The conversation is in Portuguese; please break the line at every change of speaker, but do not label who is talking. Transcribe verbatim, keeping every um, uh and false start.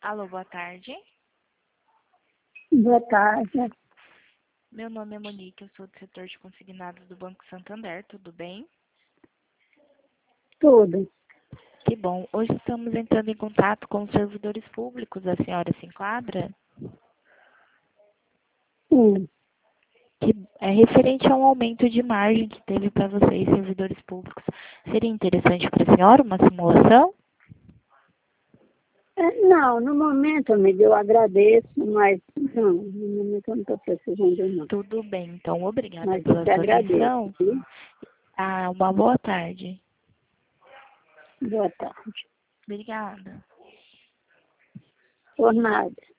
Alô, boa tarde.
Boa tarde.
Meu nome é Monique, eu sou do setor de consignados do Banco Santander, tudo bem?
Tudo.
Que bom. Hoje estamos entrando em contato com os servidores públicos. A senhora se enquadra?
Sim.
Que é referente a um aumento de margem que teve para vocês, servidores públicos. Seria interessante para a senhora uma simulação?
É, não, no momento, amiga, eu agradeço, mas não, no momento eu não estou precisando, não.
Tudo bem, então, obrigada
Mas eu
pela
te
sua
agradeço,
atenção.
viu?
Ah, uma boa tarde.
Boa tarde.
Obrigada.
Por nada.